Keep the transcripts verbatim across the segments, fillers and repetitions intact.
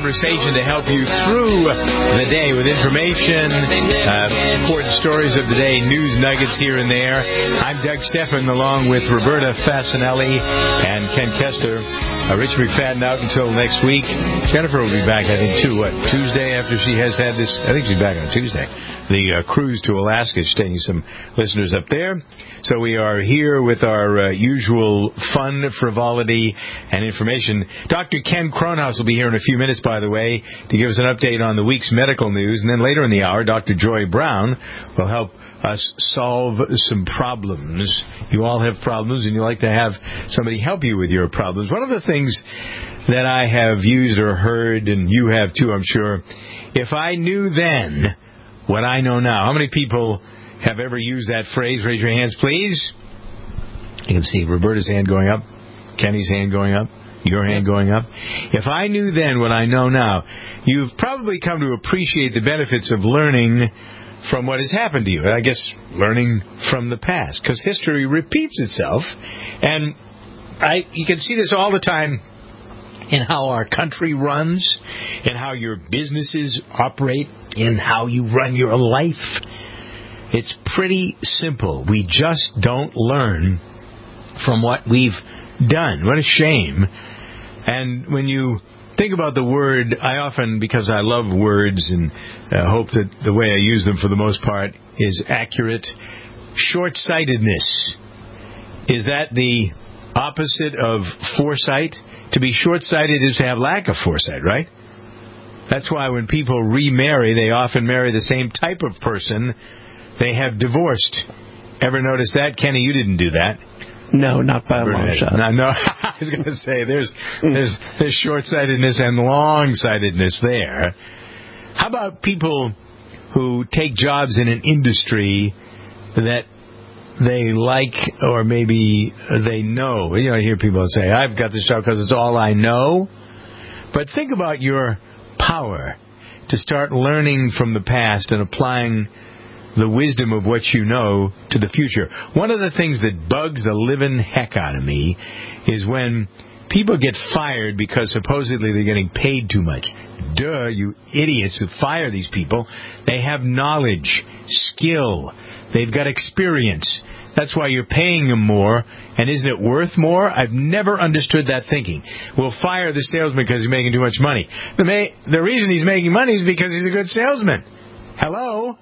conversation to help you through the day with information, uh, important stories of the day, news nuggets here and there. I'm Doug Stephan, along with Roberta Fasanelli and Ken Kester. Uh, Rich McFadden out until next week. Jennifer will be back, I think, too, what, Tuesday after she has had this? I think she's back on Tuesday. The uh, cruise to Alaska is taking some listeners up there. So we are here with our uh, usual fun, frivolity, and information. Doctor Ken Kronhaus will be here in a few minutes, by the way, to give us an update on the week's medical news. And then later in the hour, Doctor Joy Brown will help us solve some problems. You all have problems, and you like to have somebody help you with your problems. One of the things that I have used or heard, and you have too, I'm sure, if I knew then what I know now. How many people have ever used that phrase? Raise your hands, please. You can see Roberta's hand going up, Kenny's hand going up, your hand going up. If I knew then what I know now, you've probably come to appreciate the benefits of learning from what has happened to you. I guess learning from the past, because history repeats itself. And I, you can see this all the time in how our country runs, in how your businesses operate, in how you run your life. It's pretty simple. We just don't learn from what we've done. What a shame. And when you think about the word, I often, because I love words and uh, hope that the way I use them for the most part is accurate, short-sightedness. Is that the opposite of foresight? To be short-sighted is to have lack of foresight, right? That's why when people remarry, they often marry the same type of person they have divorced. Ever notice that? Kenny, you didn't do that. No, not by a long shot. No, no, I was going to say, there's, there's, there's short-sightedness and long-sightedness there. How about people who take jobs in an industry that they like, or maybe they know? You know, I hear people say, I've got this job because it's all I know. But think about your power to start learning from the past and applying the wisdom of what you know to the future. One of the things that bugs the living heck out of me is when people get fired because supposedly they're getting paid too much. Duh, you idiots who fire these people. They have knowledge, skill. They've got experience. That's why you're paying them more. And isn't it worth more? I've never understood that thinking. We'll fire the salesman because he's making too much money. The, may, the reason he's making money is because he's a good salesman. Hello?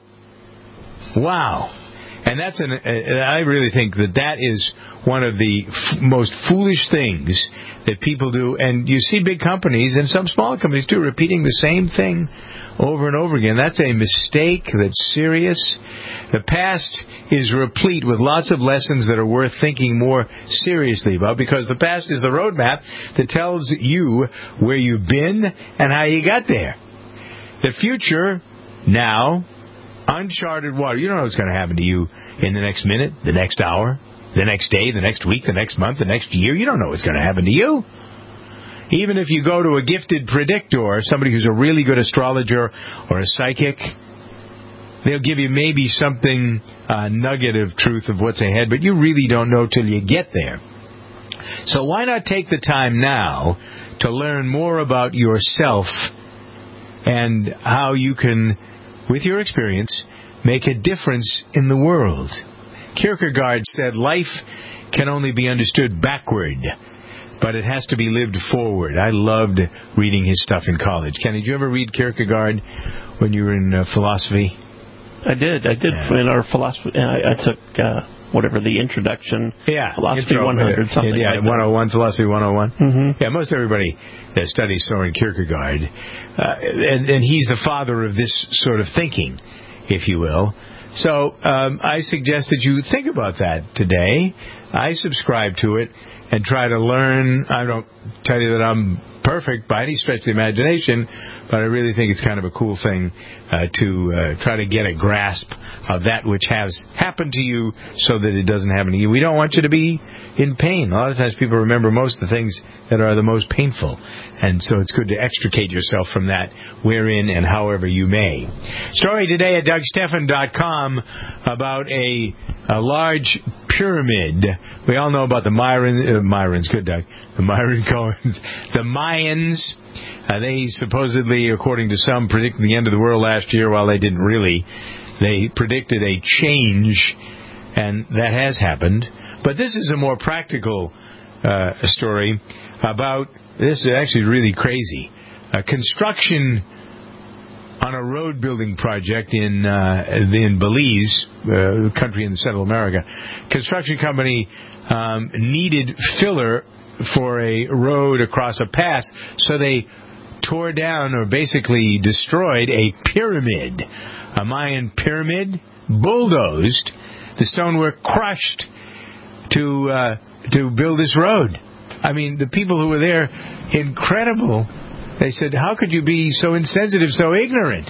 Wow. And that's an, uh, I really think that that is one of the f- most foolish things that people do. And you see big companies, and some small companies too, repeating the same thing over and over again. That's a mistake that's serious. The past is replete with lots of lessons that are worth thinking more seriously about, because the past is the roadmap that tells you where you've been and how you got there. The future, now, uncharted water. You don't know what's going to happen to you in the next minute, the next hour, the next day, the next week, the next month, the next year. You don't know what's going to happen to you. Even if you go to a gifted predictor, somebody who's a really good astrologer or a psychic, they'll give you maybe something, a nugget of truth of what's ahead, but you really don't know till you get there. So why not take the time now to learn more about yourself and how you can, with your experience, make a difference in the world? Kierkegaard said life can only be understood backward, but it has to be lived forward. I loved reading his stuff in college. Kenny, did you ever read Kierkegaard when you were in uh, philosophy? I did. I did. Yeah. In our philosophy, I, I took uh, whatever the introduction, yeah, philosophy intro, one hundred, something yeah, like one oh one, philosophy one oh one. Mm-hmm. Yeah, most everybody that studies Soren Kierkegaard, uh, and, and he's the father of this sort of thinking, if you will. So um, I suggest that you think about that today. I subscribe to it and try to learn. I don't tell you that I'm perfect by any stretch of the imagination, but I really think it's kind of a cool thing uh, to uh, try to get a grasp of that which has happened to you so that it doesn't happen to you. We don't want you to be in pain. A lot of times people remember most of the things that are the most painful, and so it's good to extricate yourself from that wherein and however you may. Story today at Doug Stephan dot com about a, a large pyramid. We all know about the Myron, uh, Myrons, good Doug, the Myron Cohens, the Mayans. Uh, they supposedly, according to some, predicted the end of the world last year, while they didn't really. They predicted a change, and that has happened. But this is a more practical uh, story about, this is actually really crazy, uh, construction on a road building project in uh, in Belize, uh, country in Central America. Construction company um, needed filler for a road across a pass, so they tore down or basically destroyed a pyramid, a Mayan pyramid, bulldozed. The stonework crushed to uh, to build this road. I mean, the people who were there, incredible. They said, how could you be so insensitive, so ignorant?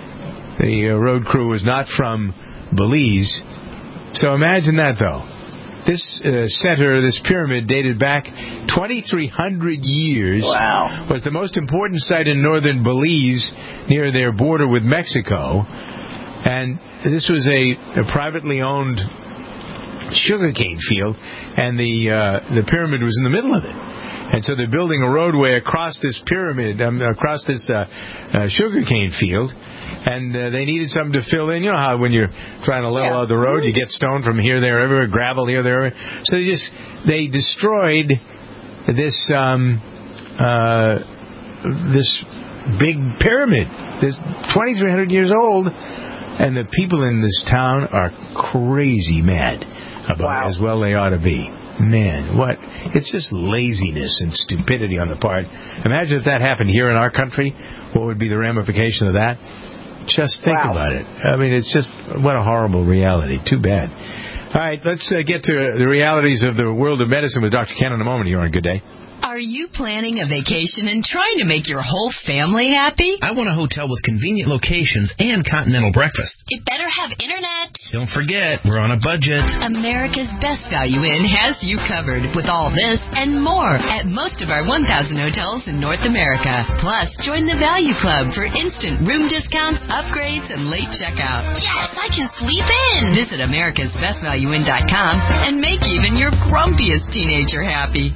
The uh, road crew was not from Belize. So imagine that, though. This uh, center, this pyramid, dated back twenty-three hundred years. Wow. Was the most important site in northern Belize, near their border with Mexico. And this was a, a privately owned sugarcane field, and the uh, the pyramid was in the middle of it. And so they're building a roadway across this pyramid, um, across this uh, uh, sugarcane field, and uh, they needed something to fill in. You know how when you're trying to level yeah. out the road, you get stone from here, there, everywhere, gravel here, there. So they just they destroyed this um, uh, this big pyramid, this twenty-three hundred years old, and the people in this town are crazy mad about wow. it, as well they ought to be. Man, what? It's just laziness and stupidity on the part. Imagine if that happened here in our country. What would be the ramification of that? Just think wow. about it. I mean, it's just, what a horrible reality. Too bad. All right, let's uh, get to the realities of the world of medicine with Doctor Ken in a moment here on Good Day. Are you planning a vacation and trying to make your whole family happy? I want a hotel with convenient locations and continental breakfast. It better have internet. Don't forget, we're on a budget. America's Best Value Inn has you covered with all this and more at most of our one thousand hotels in North America. Plus, join the Value Club for instant room discounts, upgrades, and late checkout. Yes, I can sleep in. Visit americas best value inn dot com and make even your grumpiest teenager happy.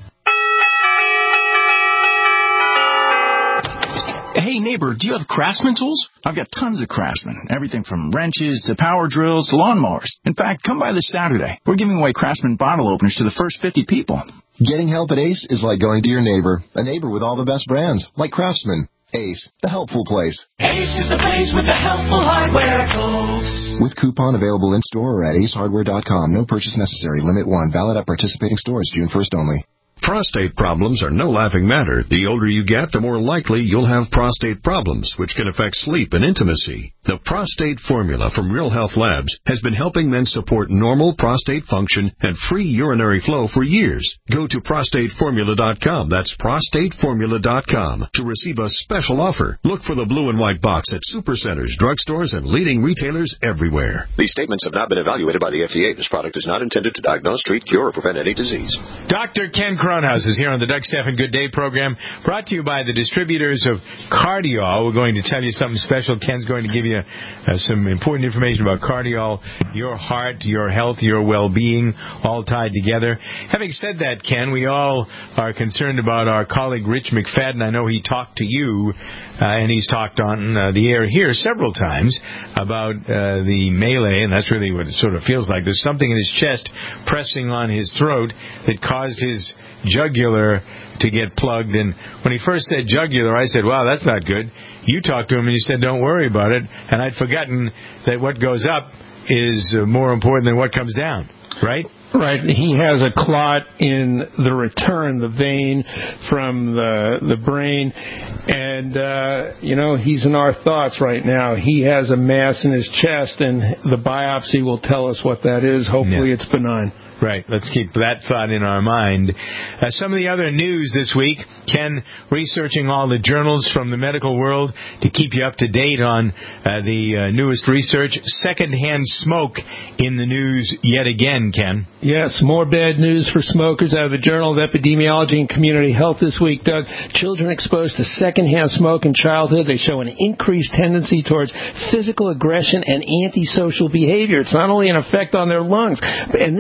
Hey, neighbor, do you have Craftsman tools? I've got tons of Craftsman. Everything from wrenches to power drills to lawnmowers. In fact, come by this Saturday. We're giving away Craftsman bottle openers to the first fifty people. Getting help at Ace is like going to your neighbor. A neighbor with all the best brands, like Craftsman. Ace, the helpful place. Ace is the place with the helpful hardware tools. With coupon available in-store or at ace hardware dot com. No purchase necessary. Limit one. Valid at participating stores June first only. Prostate problems are no laughing matter. The older you get, the more likely you'll have prostate problems, which can affect sleep and intimacy. The Prostate Formula from Real Health Labs has been helping men support normal prostate function and free urinary flow for years. Go to prostate formula dot com. That's prostate formula dot com to receive a special offer. Look for the blue and white box at supercenters, drugstores, and leading retailers everywhere. These statements have not been evaluated by the F D A. This product is not intended to diagnose, treat, cure, or prevent any disease. Doctor Ken Cronhaus is here on the Doug Stephan Good Day program, brought to you by the distributors of Cardiol. We're going to tell you something special. Ken's going to give you uh, some important information about Cardiol, your heart, your health, your well-being, all tied together. Having said that, Ken, we all are concerned about our colleague Rich McFadden. I know he talked to you, uh, and he's talked on uh, the air here several times about uh, the melee, and that's really what it sort of feels like. There's something in his chest pressing on his throat that caused his jugular to get plugged. And when he first said jugular, I said, wow, that's not good. You talked to him and you said, don't worry about it. And I'd forgotten that what goes up is more important than what comes down, right? Right. He has a clot in the return, the vein from the the brain. And, uh, you know, he's in our thoughts right now. He has a mass in his chest, and the biopsy will tell us what that is. Hopefully yeah. it's benign. Right. Let's keep that thought in our mind. Uh, some of the other news this week, Ken researching all the journals from the medical world to keep you up to date on uh, the uh, newest research. Secondhand smoke in the news yet again, Ken. Yes, more bad news for smokers out of the Journal of Epidemiology and Community Health this week, Doug. Children exposed to secondhand smoke in childhood, they show an increased tendency towards physical aggression and antisocial behavior. It's not only an effect on their lungs, and this is only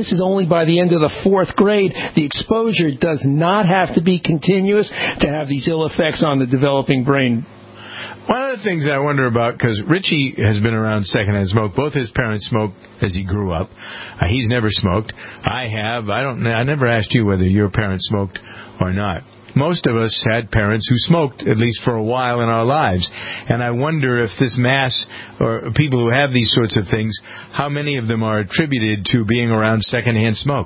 by the end of the fourth grade, the exposure does not have to be continuous to have these ill effects on the developing brain. One of the things I wonder about, because Richie has been around secondhand smoke. Both his parents smoked as he grew up. Uh, he's never smoked. I have. I don't. I never asked you whether your parents smoked or not. Most of us had parents who smoked, at least for a while in our lives. And I wonder if this mass, or people who have these sorts of things, how many of them are attributed to being around secondhand smoke?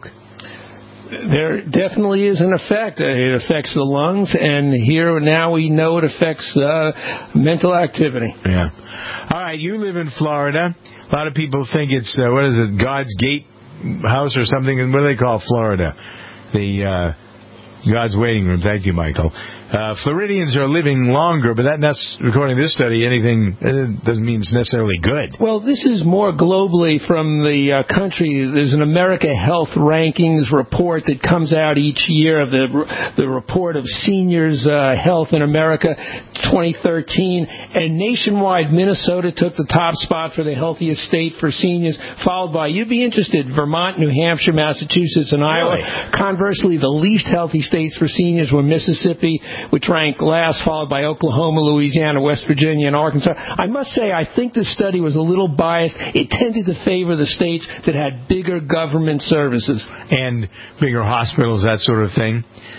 There definitely is an effect. It affects the lungs, and here now we know it affects uh, mental activity. Yeah. All right, you live in Florida. A lot of people think it's, uh, what is it, God's Gate House or something? And what do they call Florida? The uh, God's Waiting Room. Thank you, Michael. Uh, Floridians are living longer, but that, that's, according to this study, anything uh, doesn't mean it's necessarily good. Well, this is more globally from the uh, country. There's an America Health Rankings report that comes out each year of the the report of seniors' uh, health in America twenty thirteen, and nationwide, Minnesota took the top spot for the healthiest state for seniors, followed by, you'd be interested, Vermont, New Hampshire, Massachusetts, and Iowa. Really? Conversely, the least healthy states for seniors were Mississippi, which ranked last, followed by Oklahoma, Louisiana, West Virginia, and Arkansas. I must say, I think this study was a little biased. It tended to favor the states that had bigger government services. And bigger hospitals, that sort of thing.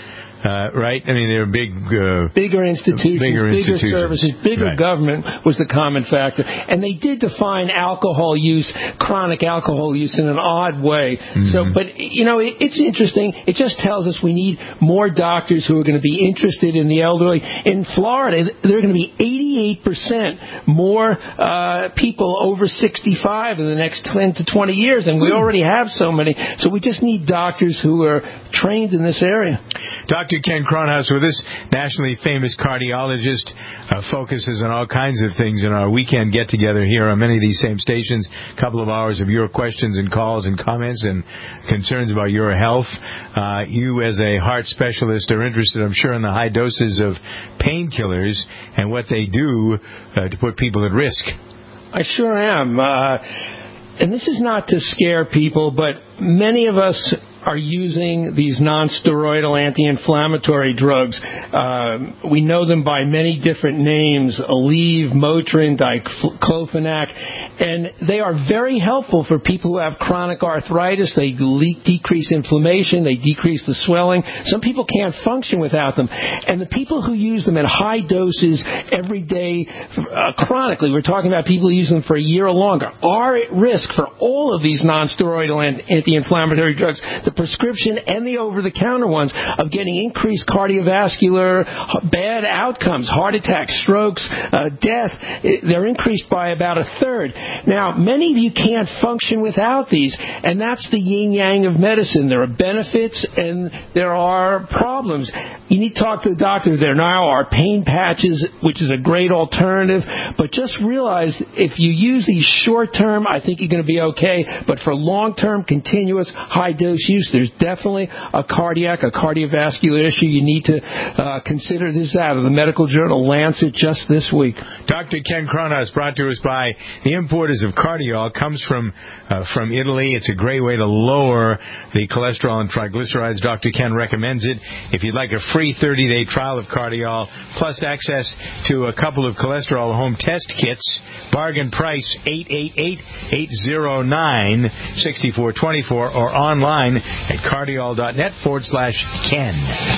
Uh, right? I mean, they're big... Uh, bigger institutions, bigger, bigger institutions. services, bigger right. government was the common factor. And they did define alcohol use, chronic alcohol use, in an odd way. Mm-hmm. So, but, you know, it, it's interesting. It just tells us we need more doctors who are going to be interested in the elderly. In Florida, there are going to be eighty-eight percent more uh, people over sixty-five in the next ten to twenty years, and we already have so many. So we just need doctors who are trained in this area. Doctor Ken Cronhaus with us, nationally famous cardiologist, uh, focuses on all kinds of things in our weekend get-together here on many of these same stations. A couple of hours of your questions and calls and comments and concerns about your health. Uh, you, as a heart specialist, are interested, I'm sure, in the high doses of painkillers and what they do uh, to put people at risk. I sure am. Uh, and this is not to scare people, but many of us are using these non-steroidal anti-inflammatory drugs. Uh, we know them by many different names, Aleve, Motrin, diclofenac, and they are very helpful for people who have chronic arthritis. They le- decrease inflammation, they decrease the swelling. Some people can't function without them. And the people who use them at high doses every day, uh, chronically, we're talking about people who use them for a year or longer, are at risk for all of these non-steroidal and anti-inflammatory drugs. The prescription and the over-the-counter ones of getting increased cardiovascular bad outcomes, heart attacks, strokes, uh, death. They're increased by about a third. Now, many of you can't function without these, and that's the yin-yang of medicine. There are benefits and there are problems. You need to talk to the doctor. There now are pain patches, which is a great alternative, but just realize if you use these short-term, I think you're going to be okay, but for long-term, continuous, high-dose use, there's definitely a cardiac, a cardiovascular issue. You need to uh, consider this out of the medical journal Lancet just this week. Doctor Ken Cronhaus, brought to us by the importers of Cardiol, comes from uh, from Italy. It's a great way to lower the cholesterol and triglycerides. Doctor Ken recommends it. If you'd like a free thirty-day trial of Cardiol, plus access to a couple of cholesterol home test kits, bargain price eight eight eight, eight zero nine, six four two four, or online at cardiol.net forward slash Ken.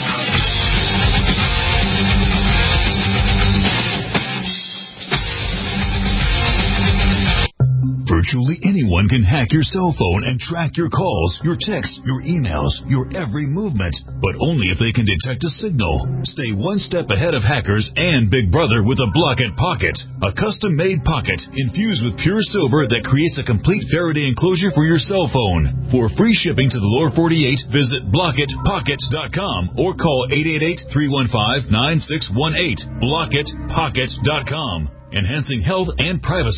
Virtually anyone can hack your cell phone and track your calls, your texts, your emails, your every movement, but only if they can detect a signal. Stay one step ahead of hackers and Big Brother with a Block-It Pocket, a custom-made pocket infused with pure silver that creates a complete Faraday enclosure for your cell phone. For free shipping to the lower forty-eight, visit block it pocket dot com or call eight eight eight, three one five, nine six one eight. block it pocket dot com. Enhancing health and privacy.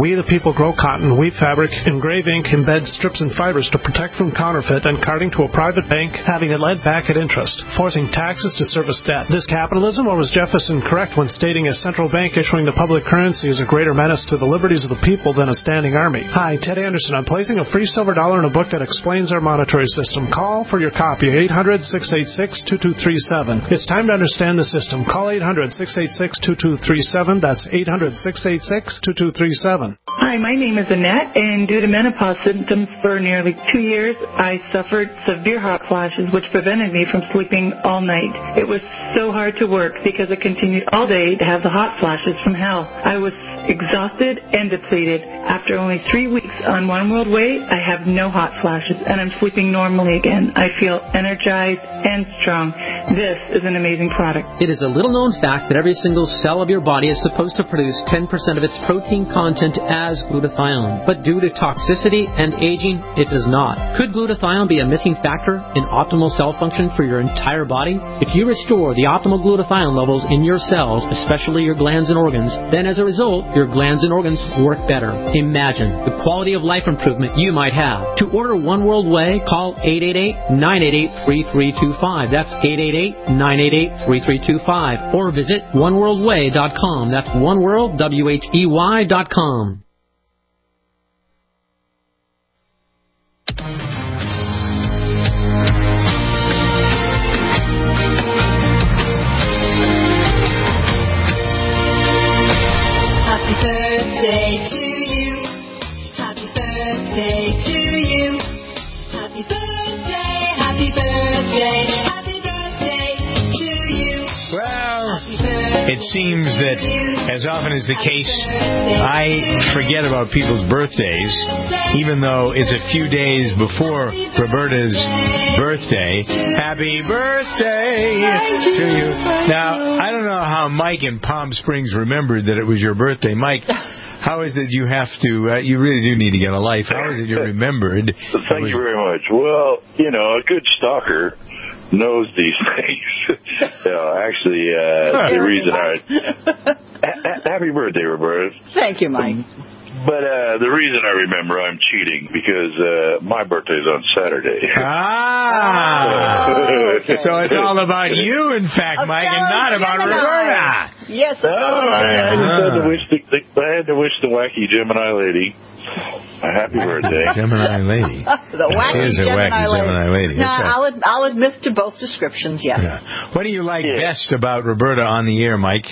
We the people grow cotton, weave fabric, engrave ink, embed strips and fibers to protect from counterfeit and carting to a private bank, having it led back at interest, forcing taxes to service debt. This capitalism, or was Jefferson correct when stating a central bank issuing the public currency is a greater menace to the liberties of the people than a standing army? Hi, Ted Anderson. I'm placing a free silver dollar in a book that explains our monetary system. Call for your copy, eight hundred, six eight six, two two three seven. It's time to understand the system. Call eight hundred, six eight six, two two three seven. That's eight hundred, six eight six, two two three seven. Hi, my name is Annette, and due to menopause symptoms for nearly two years, I suffered severe hot flashes, which prevented me from sleeping all night. It was so hard to work because I continued all day to have the hot flashes from hell. I was exhausted and depleted. After only three weeks on One World Way, I have no hot flashes, and I'm sleeping normally again. I feel energized and strong. This is an amazing product. It is a little-known fact that every single cell of your body is supposed to produce ten percent of its protein content as glutathione. But due to toxicity and aging, it does not. Could glutathione be a missing factor in optimal cell function for your entire body? If you restore the optimal glutathione levels in your cells, especially your glands and organs, then as a result, your glands and organs work better. Imagine the quality of life improvement you might have. To order One World Way, call eight eight eight, nine eight eight, three three two five. That's eight eight eight, nine eight eight, three three two five. Or visit one world way dot com. That's oneworld, W H E Y dot com. Happy birthday to you. Happy birthday to you. Happy birthday, happy birthday, happy birthday to you. Well, it seems that as often is the case, I forget about people's birthdays, even though it's a few days before Roberta's birthday. Happy birthday to you. Now, I don't know how Mike in Palm Springs remembered that it was your birthday. Mike, how is it you have to, uh, you really do need to get a life. How is it you remembered? Thank you very much. Well, you know, a good stalker knows these things. you know, actually, uh, the reason I... Happy birthday, Roberta. Thank you, Mike. But uh, the reason I remember I'm cheating because uh, my birthday's on Saturday. Ah! Oh, okay. So it's all about you, in fact, A Mike, and not about Gemini. Roberta. Yes, no, I, I just had to wish the, the, I had to wish the wacky Gemini lady a happy birthday. Gemini lady. The wacky Here's a Gemini wacky lady. Gemini lady. No, That's right. I'll, ad- I'll admit to both descriptions, yes. Yeah. What do you like yeah. best about Roberta on the air, Mike?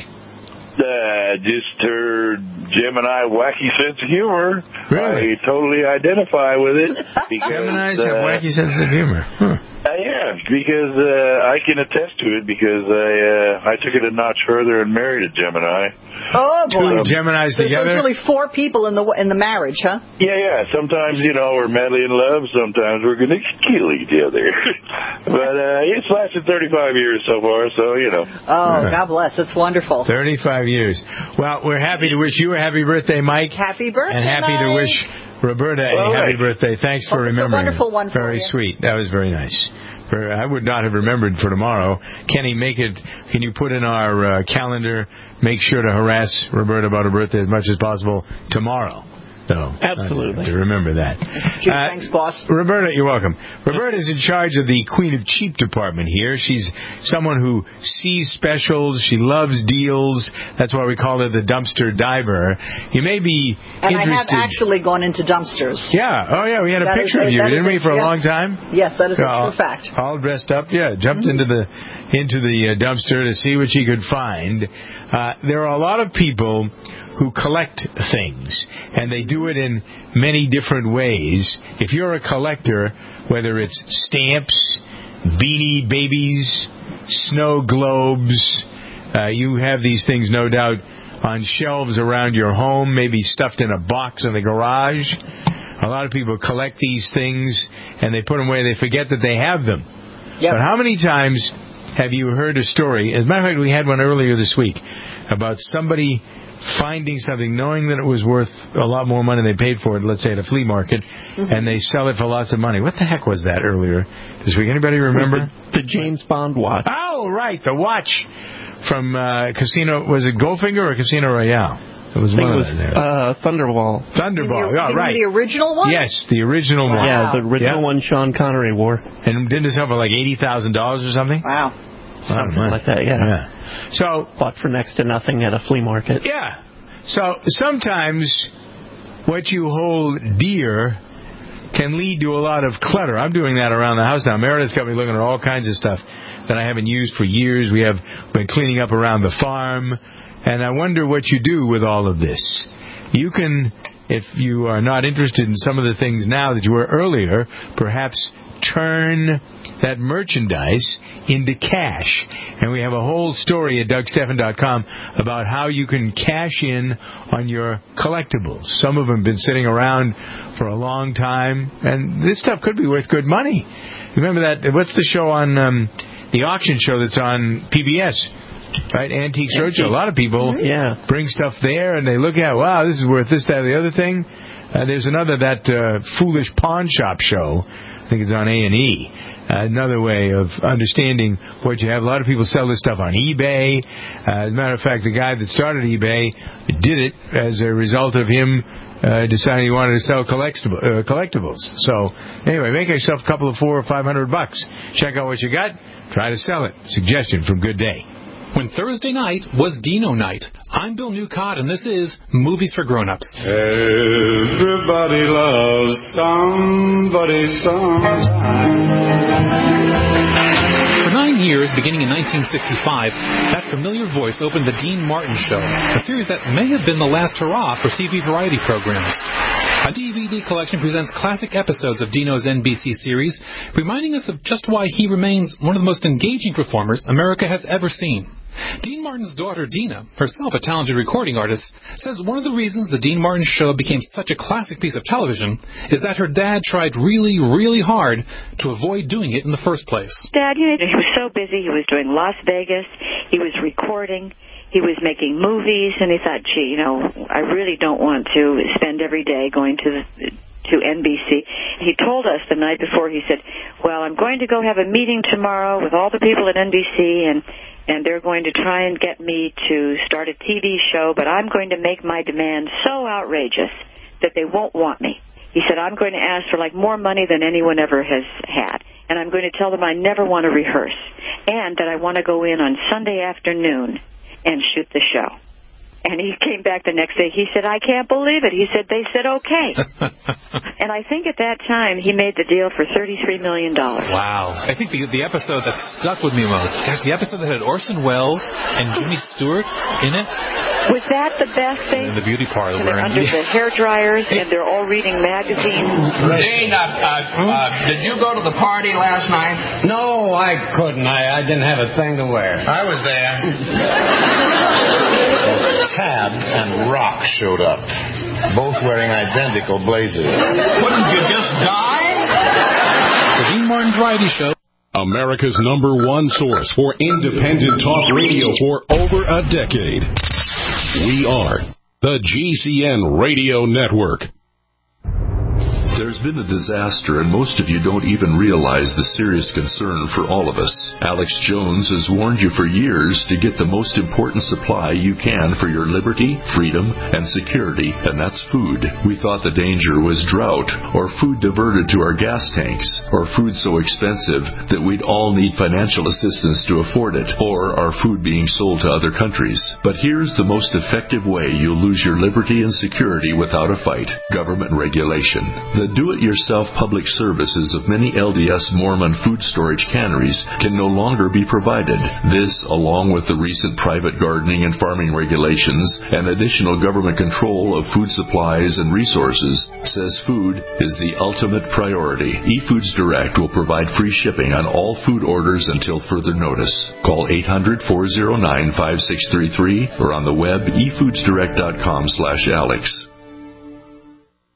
Uh, just her Gemini wacky sense of humor. Really? I totally identify with it. Because, Geminis uh, have wacky sense of humor. Huh. Uh, yeah, because uh, I can attest to it because I uh, I took it a notch further and married a Gemini. Oh boy! Two Geminis so together. There's really four people in the in the marriage, huh? Yeah, yeah. Sometimes you know we're madly in love. Sometimes we're going to kill each other. But uh, it's lasted thirty-five years so far, so you know. Oh, God bless! It's wonderful. Thirty-five years. Well, we're happy to wish you a happy birthday, Mike. Happy birthday, and happy Mike. to wish Roberta a All happy right. birthday. Thanks for Hope it's remembering. a wonderful one for Very you. sweet. That was very nice. For, I would not have remembered for tomorrow. Kenny, make it. Can you put in our uh, calendar? Make sure to harass Roberta about her birthday as much as possible tomorrow. Though. Absolutely. To remember that. Gee, Uh, thanks, boss. Roberta, you're welcome. Roberta is in charge of the Queen of Cheap department here. She's someone who sees specials. She loves deals. That's why we call her the dumpster diver. You may be And interested. I have actually gone into dumpsters. Yeah. Oh, yeah. We had a That picture is a- of you, that didn't is we, a- for a yes. long time? Yes, that is a all, true fact. All dressed up. Yeah. Jumped Mm-hmm. into the into the uh, dumpster to see what she could find. Uh, there are a lot of people who collect things, and they do it in many different ways. If you're a collector, whether it's stamps, Beanie Babies, snow globes, uh, you have these things, no doubt, on shelves around your home, maybe stuffed in a box in the garage. A lot of people collect these things, and they put them away. They forget that they have them. Yep. But how many times have you heard a story? As a matter of fact, we had one earlier this week about somebody finding something, knowing that it was worth a lot more money than they paid for it, let's say at a flea market, mm-hmm. and they sell it for lots of money. What the heck was that earlier this week? Anybody remember? The, the James Bond watch. Oh, right, the watch from uh, Casino. Was it Goldfinger or Casino Royale? It was I think one it was of them there. uh, Thunderball. Thunderball. You Oh, mean right. the original one? Yes, the original one. Yeah, the original Yeah. one Sean Connery wore. And didn't it sell for like eighty thousand dollars or something? Wow. Something like that, yeah. yeah. So bought for next to nothing at a flea market. Yeah. So sometimes what you hold dear can lead to a lot of clutter. I'm doing that around the house now. Meredith's got me looking at all kinds of stuff that I haven't used for years. We have been cleaning up around the farm. And I wonder what you do with all of this. You can, if you are not interested in some of the things now that you were earlier, perhaps turn that merchandise into cash. And we have a whole story at Doug Stephan dot com about how you can cash in on your collectibles. Some of them have been sitting around for a long time, and this stuff could be worth good money. Remember that, what's the show on, um, the auction show that's on P B S? Right, Antiques Roadshow. A lot of people yeah. bring stuff there, and they look at, wow, this is worth this, that, or the other thing. Uh, there's another, that uh, Foolish Pawn Shop show. I think it's on A and E. Uh, another way of understanding what you have. A lot of people sell this stuff on eBay. Uh, as a matter of fact, the guy that started eBay did it as a result of him uh, deciding he wanted to sell collectible, uh, collectibles. So, anyway, make yourself a couple of four or five hundred bucks. Check out what you got. Try to sell it. Suggestion from Good Day. When Thursday night was Dino night. I'm Bill Newcott, and this is Movies for Grown-Ups. Everybody loves somebody sometime. For nine years, beginning in nineteen sixty-five, that familiar voice opened The Dean Martin Show, a series that may have been the last hurrah for T V variety programs. A D V D collection presents classic episodes of Dino's N B C series, reminding us of just why he remains one of the most engaging performers America has ever seen. Dean Martin's daughter, Dina, herself a talented recording artist, says one of the reasons The Dean Martin Show became such a classic piece of television is that her dad tried really, really hard to avoid doing it in the first place. Dad, you know, he was so busy. He was doing Las Vegas. He was recording. He was making movies, and he thought, gee, you know, I really don't want to spend every day going to the, to N B C. He told us the night before, he said, well, I'm going to go have a meeting tomorrow with all the people at N B C, and, and they're going to try and get me to start a T V show, but I'm going to make my demand so outrageous that they won't want me. He said, I'm going to ask for, like, more money than anyone ever has had, and I'm going to tell them I never want to rehearse, and that I want to go in on Sunday afternoon and shoot the show. And he came back the next day. He said, I can't believe it. He said, they said okay. And I think at that time he made the deal for thirty-three million dollars. Wow. I think the the episode that stuck with me most, gosh, the episode that had Orson Welles and Jimmy Stewart in it. Was that the best thing? In the beauty parlor. And they're under the hair dryers, and they're all reading magazines. Dean, uh, uh, uh, did you go to the party last night? No, I couldn't. I, I didn't have a thing to wear. I was there. Tab and Rock showed up, both wearing identical blazers. Couldn't you just die? The Dean Martin Variety Show. America's number one source for independent talk radio for over a decade. We are the G C N Radio Network. There's been a disaster, and most of you don't even realize the serious concern for all of us. Alex Jones has warned you for years to get the most important supply you can for your liberty, freedom, and security, and that's food. We thought the danger was drought, or food diverted to our gas tanks, or food so expensive that we'd all need financial assistance to afford it, or our food being sold to other countries. But here's the most effective way you'll lose your liberty and security without a fight: government regulation. The do-it-yourself public services of many L D S Mormon food storage canneries can no longer be provided. This, along with the recent private gardening and farming regulations and additional government control of food supplies and resources, says food is the ultimate priority. eFoods Direct will provide free shipping on all food orders until further notice. Call eight hundred, four oh nine, five six three three or on the web e foods direct dot com slash Alex.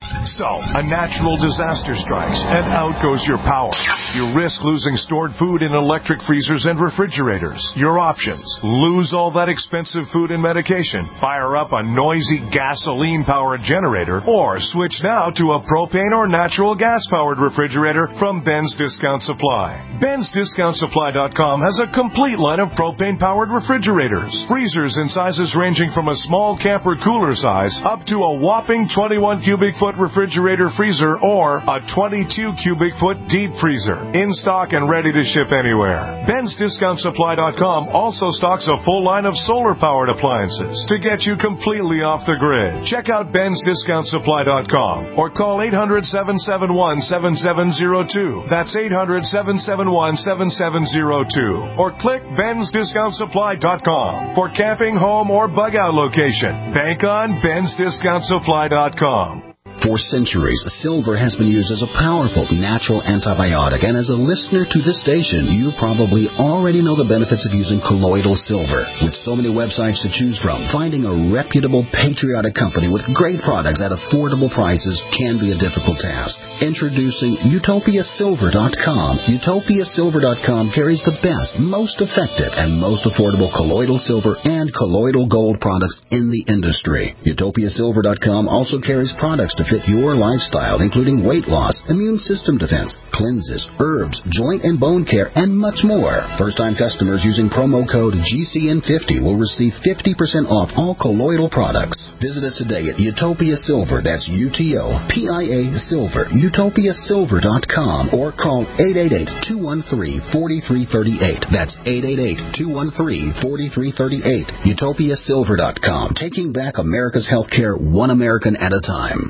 So, a natural disaster strikes, and out goes your power. You risk losing stored food in electric freezers and refrigerators. Your options: lose all that expensive food and medication, fire up a noisy gasoline-powered generator, or switch now to a propane or natural gas-powered refrigerator from Ben's Discount Supply. Ben's Discount Supply dot com has a complete line of propane-powered refrigerators. Freezers in sizes ranging from a small camper cooler size up to a whopping twenty-one cubic foot refrigerator freezer or a twenty-two cubic foot deep freezer. In stock and ready to ship anywhere. Ben's Discount Supply dot com also stocks a full line of solar-powered appliances to get you completely off the grid. Check out Ben's Discount Supply dot com or call eight hundred, seven seven one, seven seven zero two. That's eight hundred, seven seven one, seven seven zero two. Or click Ben's Discount Supply dot com for camping, home, or bug-out location. Bank on Ben's Discount Supply dot com. For centuries, silver has been used as a powerful natural antibiotic, and as a listener to this station, you probably already know the benefits of using colloidal silver. With so many websites to choose from, finding a reputable, patriotic company with great products at affordable prices can be a difficult task. Introducing Utopia Silver dot com. Utopia Silver dot com carries the best, most effective, and most affordable colloidal silver and colloidal gold products in the industry. Utopia Silver dot com also carries products to fit your lifestyle, including weight loss, immune system defense, cleanses, herbs, joint and bone care, and much more. First-time customers using promo code G C N fifty will receive fifty percent off all colloidal products. Visit us today at Utopia Silver, that's U T O P I A Silver, Utopia Silver dot com, or call eight eight eight, two one three, four three three eight. That's eight eight eight, two one three, four three three eight. Utopia Silver dot com, taking back America's healthcare one American at a time.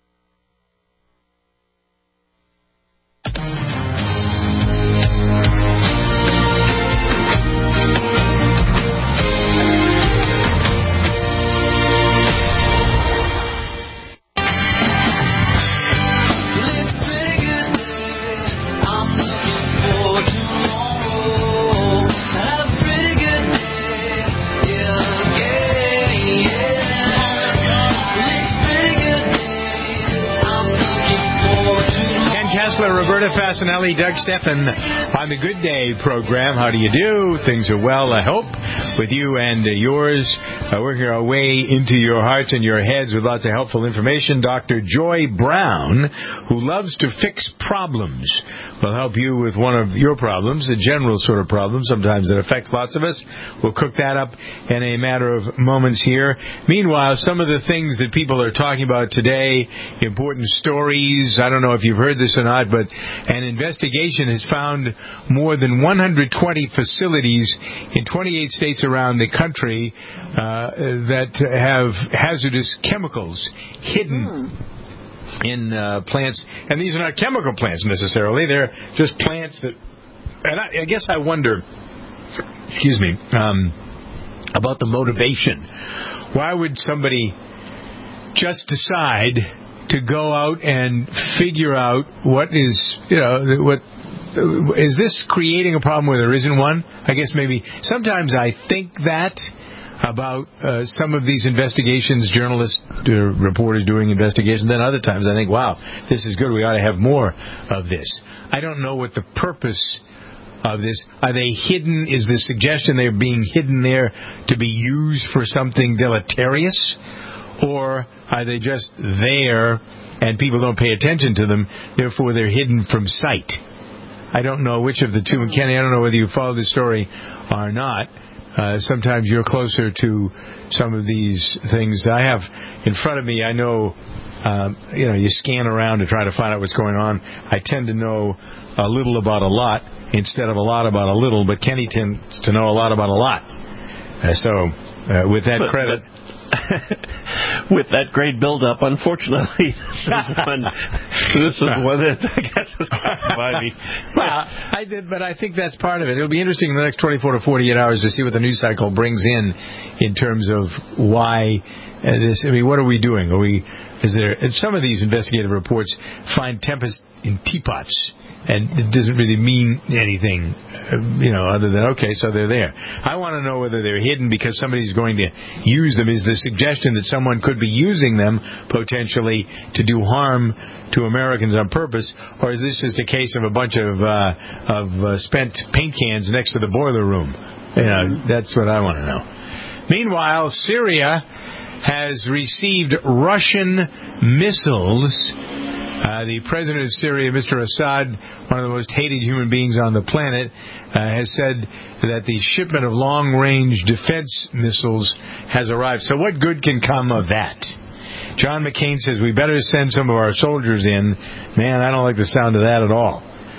Roberta Fasanelli, Doug Steffen on the Good Day program. How do you do? Things are well, I hope, with you and uh, yours. Uh, working our way into your hearts and your heads with lots of helpful information. Doctor Joy Brown, who loves to fix problems, will help you with one of your problems, a general sort of problem, sometimes that affects lots of us. We'll cook that up in a matter of moments here. Meanwhile, some of the things that people are talking about today, important stories. I don't know if you've heard this or not, but an investigation has found more than one hundred twenty facilities in twenty-eight states around the country uh, that have hazardous chemicals hidden mm. in uh, plants. And these are not chemical plants necessarily. They're just plants that... And I, I guess I wonder, excuse me, um, about the motivation. Why would somebody just decide to go out and figure out what is, you know, what is this creating a problem where there isn't one? I guess maybe sometimes I think that about uh, some of these investigations, journalists, uh, reporters doing investigations. Then other times I think, wow, this is good. We ought to have more of this. I don't know what the purpose of this. Are they hidden? Is the suggestion they're being hidden there to be used for something deleterious? Or are they just there and people don't pay attention to them, therefore they're hidden from sight? I don't know which of the two. And Kenny, I don't know whether you follow this story or not. Uh, sometimes you're closer to some of these things. I have in front of me, I know, um, you know, you scan around to try to find out what's going on. I tend to know a little about a lot instead of a lot about a little, but Kenny tends to know a lot about a lot. Uh, so, uh, with that but, credit... But with that great build-up, unfortunately, this is one, this is one that I guess is kind of funny. Well, I did, but I think that's part of it. It'll be interesting in the next twenty-four to forty-eight hours to see what the news cycle brings in, in terms of why uh, this, I mean, what are we doing? Are we? Is there? Some of these investigative reports find tempest in teapots, and it doesn't really mean anything, uh, you know, other than okay, so they're there. I want to know whether they're hidden because somebody's going to use them. Is the suggestion that someone could be using them potentially to do harm to Americans on purpose, or is this just a case of a bunch of uh, of uh, spent paint cans next to the boiler room? You know, that's what I want to know. Meanwhile, Syria has received Russian missiles. Uh, the president of Syria, Mister Assad, one of the most hated human beings on the planet, uh, has said that the shipment of long-range defense missiles has arrived. So what good can come of that? John McCain says we better send some of our soldiers in. Man, I don't like the sound of that at all.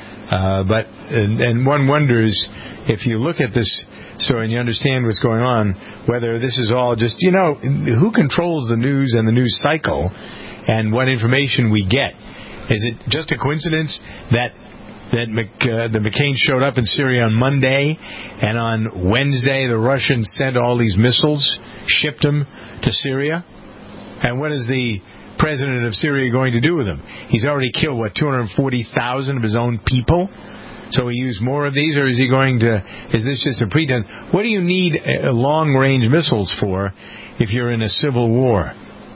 Uh, but and, and one wonders, if you look at this story and you understand what's going on, whether this is all just, you know, who controls the news and the news cycle and what information we get? Is it just a coincidence that that Mc, uh, the McCain showed up in Syria on Monday, and on Wednesday the Russians sent all these missiles, shipped them to Syria? And what is the president of Syria going to do with them? He's already killed, what, two hundred forty thousand of his own people? So he used more of these, or is he going to, is this just a pretense? What do you need uh, long-range missiles for if you're in a civil war?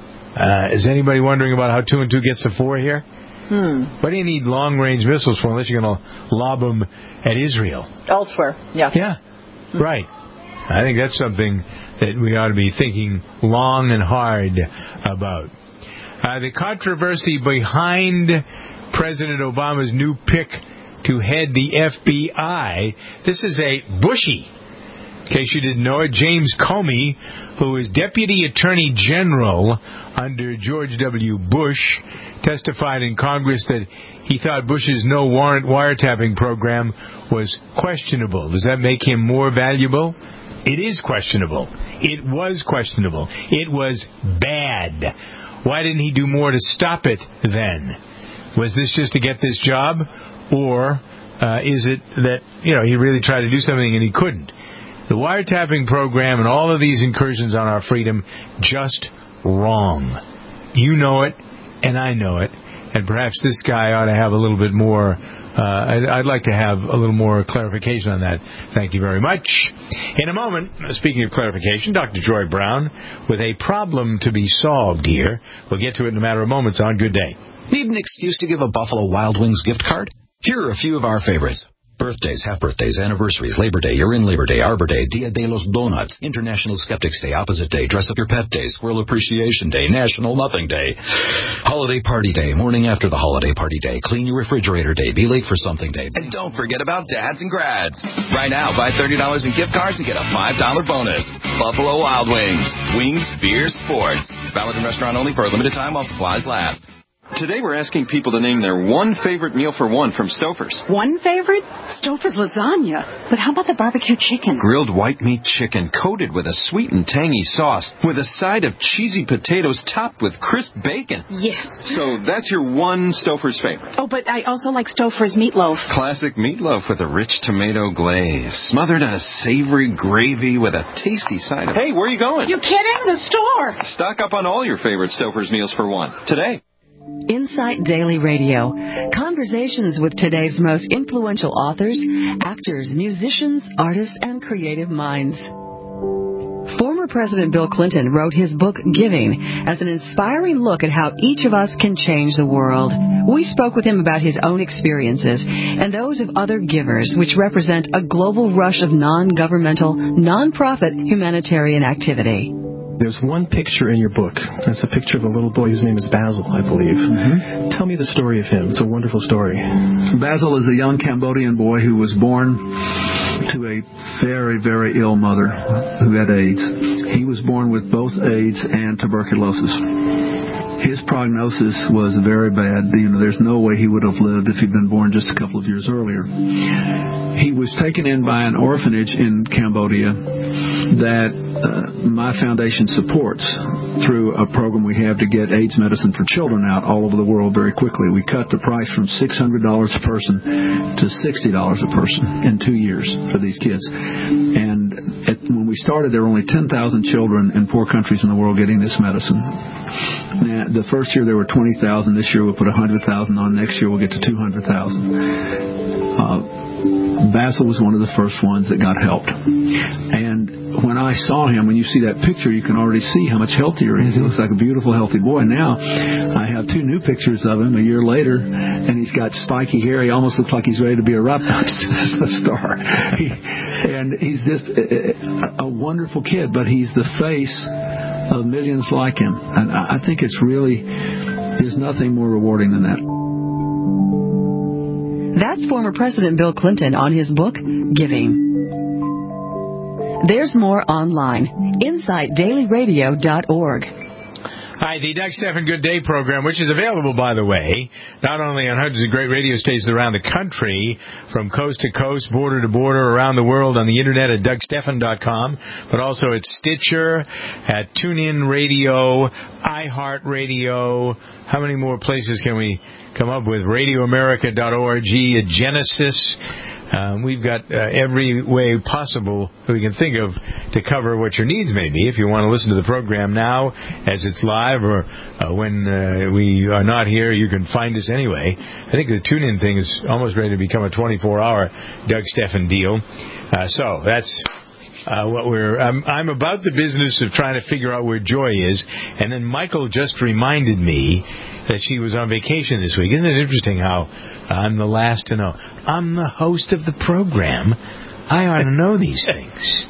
Uh, is anybody wondering about how two and two gets to four here? Hmm. What do you need long-range missiles for unless you're going to lob them at Israel? Elsewhere, yes. Yeah, hmm. Right. I think that's something that we ought to be thinking long and hard about. Uh, the controversy behind President Obama's new pick to head the F B I. This is a Bushy. In case you didn't know it, James Comey, who is Deputy Attorney General under George W. Bush, testified in Congress that he thought Bush's no warrant wiretapping program was questionable. Does that make him more valuable? It is questionable. It was questionable. It was bad. Why didn't he do more to stop it then? Was this just to get this job? Or uh, is it that, you know, he really tried to do something and he couldn't? The wiretapping program and all of these incursions on our freedom, just wrong. You know it, and I know it. And perhaps this guy ought to have a little bit more, uh, I'd, I'd like to have a little more clarification on that. Thank you very much. In a moment, speaking of clarification, Doctor Joy Brown with a problem to be solved here. We'll get to it in a matter of moments on Good Day. Need an excuse to give a Buffalo Wild Wings gift card? Here are a few of our favorites. Birthdays, half-birthdays, anniversaries, Labor Day, You're in Labor Day, Arbor Day, Dia de los Donuts, International Skeptics Day, Opposite Day, Dress Up Your Pet Day, Squirrel Appreciation Day, National Nothing Day, Holiday Party Day, Morning After the Holiday Party Day, Clean Your Refrigerator Day, Be Late for Something Day. And don't forget about dads and grads. Right now, buy thirty dollars in gift cards and get a five dollars bonus. Buffalo Wild Wings. Wings, beer, sports. Valid in restaurant only for a limited time while supplies last. Today we're asking people to name their one favorite meal for one from Stouffer's. One favorite? Stouffer's lasagna. But how about the barbecue chicken? Grilled white meat chicken coated with a sweet and tangy sauce with a side of cheesy potatoes topped with crisp bacon. Yes. So that's your one Stouffer's favorite. Oh, but I also like Stouffer's meatloaf. Classic meatloaf with a rich tomato glaze, smothered in a savory gravy with a tasty side of... Hey, where are you going? You kidding? The store. Stock up on all your favorite Stouffer's meals for one today. Insight Daily Radio. Conversations with today's most influential authors, actors, musicians, artists, and creative minds. Former President Bill Clinton wrote his book, Giving, as an inspiring look at how each of us can change the world. We spoke with him about his own experiences and those of other givers, which represent a global rush of non-governmental, non-profit humanitarian activity. There's one picture in your book. That's a picture of a little boy whose name is Basil, I believe. Mm-hmm. Tell me the story of him. It's a wonderful story. Basil is a young Cambodian boy who was born to a very, very ill mother who had AIDS. He was born with both AIDS and tuberculosis. His prognosis was very bad. You know, there's no way he would have lived if he'd been born just a couple of years earlier. He was taken in by an orphanage in Cambodia that uh, my foundation supports through a program we have to get AIDS medicine for children out all over the world very quickly. We cut the price from six hundred dollars a person to sixty dollars a person in two years for these kids. And at, when we started, there were only ten thousand children in poor countries in the world getting this medicine. Now, the first year there were twenty thousand. This year we'll put one hundred thousand on. Next year we'll get to two hundred thousand. Uh, Basil was one of the first ones that got helped. And when I saw him, when you see that picture, you can already see how much healthier he is. He looks like a beautiful, healthy boy. Now, I have two new pictures of him a year later, and he's got spiky hair. He almost looks like he's ready to be a rock star. He, and he's just a, a wonderful kid, but he's the face of millions like him. And I think it's really, there's nothing more rewarding than that. That's former President Bill Clinton on his book, Giving. There's more online. insight daily radio dot org. Hi, the Doug Stephan Good Day program, which is available, by the way, not only on hundreds of great radio stations around the country, from coast to coast, border to border, around the world on the internet at doug stephan dot com, but also at Stitcher, at TuneIn Radio, iHeartRadio. How many more places can we come up with? radio america dot org, at Genesis. Um, we've got uh, every way possible that we can think of to cover what your needs may be. If you want to listen to the program now as it's live, or uh, when uh, we are not here, you can find us anyway. I think the tune-in thing is almost ready to become a twenty-four hour Doug Stephan deal. Uh, so that's uh, what we're... I'm, I'm about the business of trying to figure out where Joy is, and then Michael just reminded me that she was on vacation this week. Isn't it interesting how I'm the last to know? I'm the host of the program. I ought to know these things.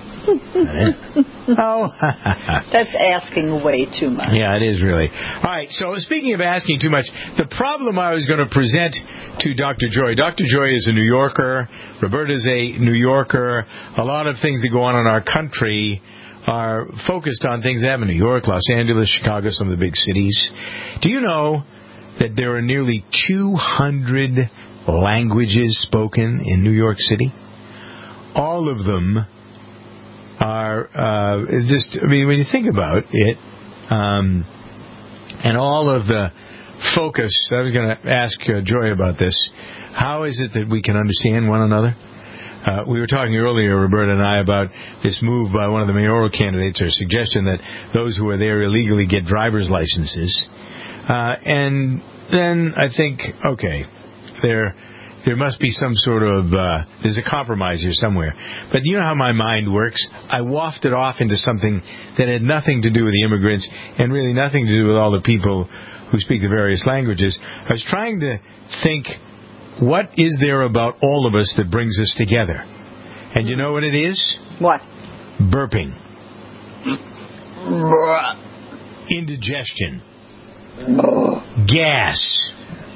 Oh, that's asking way too much. Yeah, it is really. All right, so speaking of asking too much, the problem I was going to present to Doctor Joy. Doctor Joy is a New Yorker. Roberta's a New Yorker. A lot of things that go on in our country are focused on things that happen in New York, Los Angeles, Chicago, some of the big cities. Do you know that there are nearly two hundred languages spoken in New York City? All of them are uh, just, I mean, when you think about it, um, and all of the focus, I was going to ask uh, Joy about this. How is it that we can understand one another? Uh, we were talking earlier, Roberta and I, about this move by one of the mayoral candidates, or suggestion that those who are there illegally get driver's licenses. Uh, and then I think, okay, there there must be some sort of, uh, there's a compromise here somewhere. But you know how my mind works? I wafted off into something that had nothing to do with the immigrants and really nothing to do with all the people who speak the various languages. I was trying to think, what is there about all of us that brings us together? And you know what it is? What? Burping. Indigestion. Gas.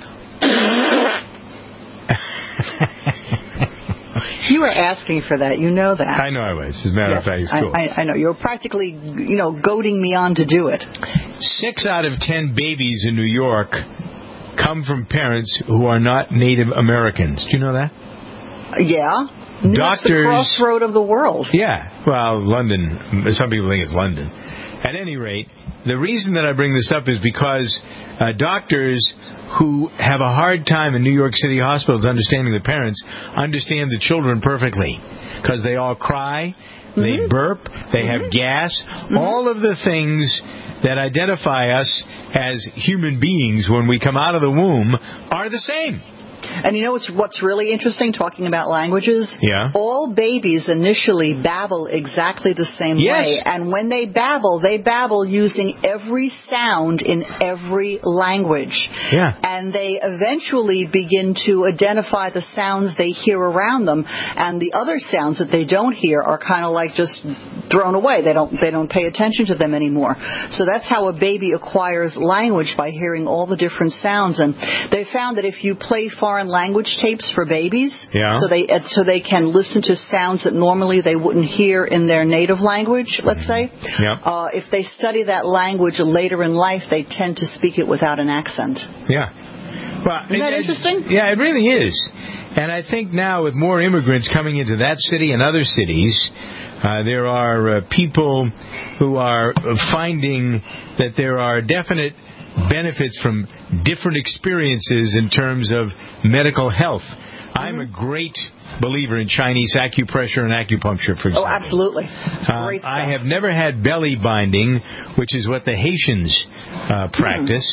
You were asking for that. You know that. I know I was. As a matter yes, of fact, it's cool. I, I, I know. You were practically, you know, goading me on to do it. Six out of ten babies in New York come from parents who are not Native Americans. Do you know that? Yeah. New York's the crossroad of the world. Yeah. Well, London, some people think it's London. At any rate, the reason that I bring this up is because uh, doctors who have a hard time in New York City hospitals understanding the parents understand the children perfectly, because they all cry, mm-hmm. they burp, they mm-hmm. have gas, mm-hmm. all of the things that identify us as human beings when we come out of the womb are the same. And you know what's, what's really interesting, talking about languages? Yeah. All babies initially babble exactly the same yes. way. And when they babble, they babble using every sound in every language. Yeah. And they eventually begin to identify the sounds they hear around them. And the other sounds that they don't hear are kind of like just thrown away. They don't, they don't pay attention to them anymore. So that's how a baby acquires language, by hearing all the different sounds. And they found that if you play foreign language tapes for babies, yeah. so they so they can listen to sounds that normally they wouldn't hear in their native language, let's say. Yeah. Uh, if they study that language later in life, they tend to speak it without an accent. Yeah. Well, Isn't that it, interesting? Yeah, it really is. And I think now with more immigrants coming into that city and other cities, uh, there are uh, people who are finding that there are definite benefits from different experiences in terms of medical health. I'm a great believer in Chinese acupressure and acupuncture, for example. Oh, absolutely. It's Uh, great I stuff. have never had belly binding, which is what the Haitians uh, practice.